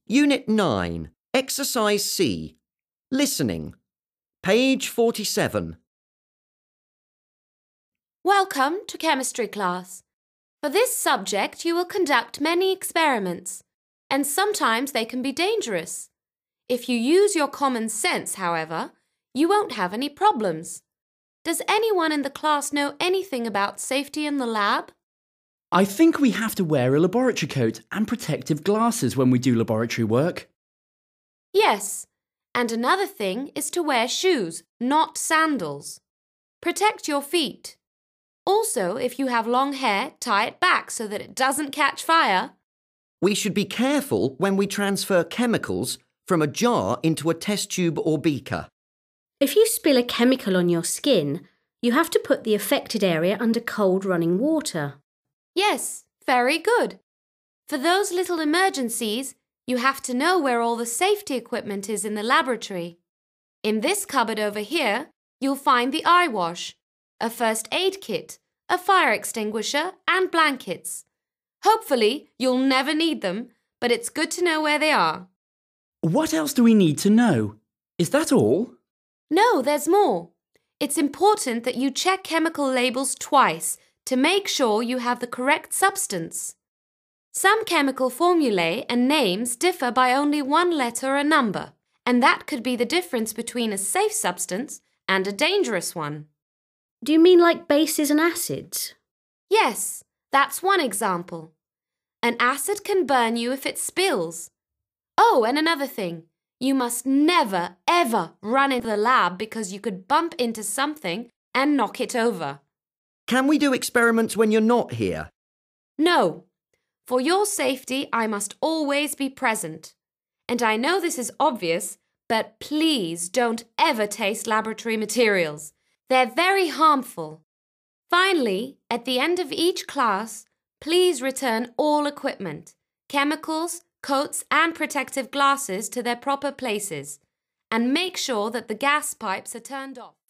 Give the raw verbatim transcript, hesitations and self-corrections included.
Unit nine, Exercise C. Listening. Page forty-seven. Welcome to chemistry class. For this subject, you will conduct many experiments, and sometimes they can be dangerous. If you use your common sense, however, you won't have any problems. Does anyone in the class know anything about safety in the lab? I think we have to wear a laboratory coat and protective glasses when we do laboratory work. Yes, and another thing is to wear shoes, not sandals. Protect your feet. Also, if you have long hair, tie it back so that it doesn't catch fire. We should be careful when we transfer chemicals from a jar into a test tube or beaker. If you spill a chemical on your skin, you have to put the affected area under cold running water. Yes, very good. For those little emergencies, you have to know where all the safety equipment is in the laboratory. In this cupboard over here, you'll find the eye wash, a first aid kit, a fire extinguisher, and blankets. Hopefully, you'll never need them, but it's good to know where they are. What else do we need to know? Is that all? No, there's more. It's important that you check chemical labels twice to make sure you have the correct substance. Some chemical formulae and names differ by only one letter or number, and that could be the difference between a safe substance and a dangerous one. Do you mean like bases and acids? Yes, that's one example. An acid can burn you if it spills. Oh, and another thing. You must never, ever run into the lab because you could bump into something and knock it over. Can we do experiments when you're not here? No. For your safety, I must always be present. And I know this is obvious, but please don't ever taste laboratory materials. They're very harmful. Finally, at the end of each class, please return all equipment, chemicals, coats and protective glasses to their proper places, and make sure that the gas pipes are turned off.